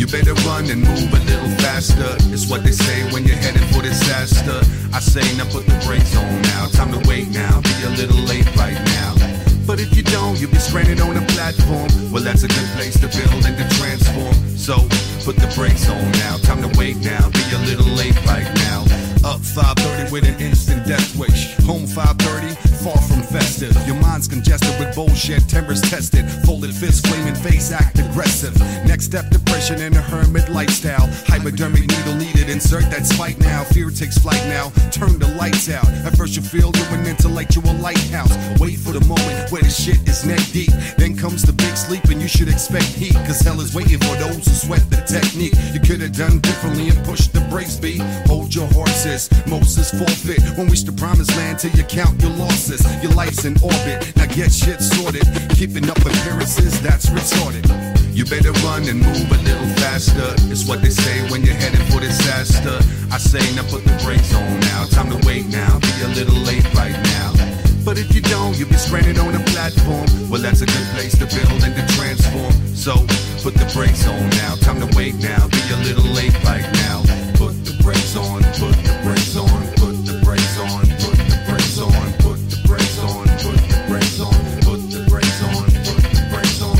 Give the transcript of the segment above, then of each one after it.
You better run and move a little faster. It's what they say when you're headed for disaster. I say now put the brakes on now. Time to wait now, be a little late right now. But if you don't, you'll be stranded on a platform. Well, that's a good place to build and to transform. So put the brakes on now. Time to wait now, be a little late right now. Up 5:30 with an instant death wish. Home 5:30, far from festive. Your mind's congested with bullshit, timbers tested. Folded fists, flaming face, act aggressive. Next step, depression and a hermit lifestyle. Hypodermic needle needed, insert that spike now. Fear takes flight now, turn the lights out. At first you feel you're an intellectual lighthouse. Wait for the moment where the shit is neck deep. Then comes the big sleep and you should expect heat. Cause hell is waiting for those who sweat the technique. You could have done differently and pushed the brakes, B. Hold your horses, Moses forfeit. Won't reach the promised land till you count your losses. Your life's in orbit, now get shit sorted. Keeping up appearances, that's retarded. You better run and move a little faster. It's what they say when you're headed for disaster. I say now put the brakes on now. Time to wait now, be a little late right now. But if you don't, you'll be stranded on a platform. Well, that's a good place to build and to transform. So put the brakes on now. Time to wait now, be a little late right now. Put the brakes on, put the brakes on, put the brakes on, put the brakes on, put the brakes on, put the brakes on, put the brakes on, put the brakes on.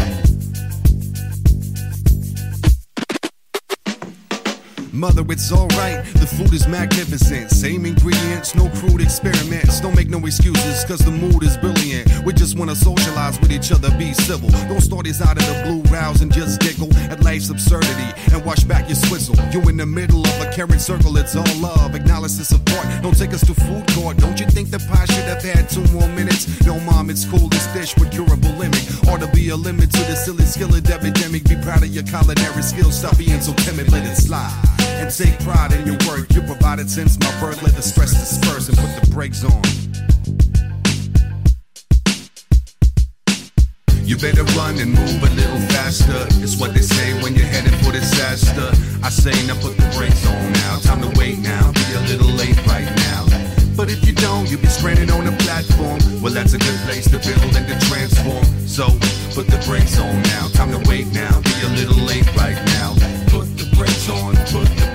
Mother, it's alright, the food is magnificent. Same ingredients, no crude experiments. Don't make no excuses, cause the mood is brilliant. We just wanna socialize with each other, be civil. Don't start this out of the blue, rouse and just giggle at life's absurdity and wash back your swizzle. You in the middle of a caring circle, it's all love. Acknowledge the support, don't take us to food court. Don't you think the pie should have had 2 more minutes? No, mom, it's cool, this dish with curable limit. Ought to be a limit to the silly skillet epidemic. Be proud of your culinary skills, stop being so timid, let it slide. And take pride in your work. You provided since my birth. Let the stress disperse and put the brakes on. You better run and move a little faster. It's what they say when you're headed for disaster. I say now put the brakes on now. Time to wait now, be a little late right now. But if you don't, you'll be stranded on a platform. Well, that's a good place to build and to transform. So put the brakes on now. Time to wait now, be a little late right now. Put the brakes on, put the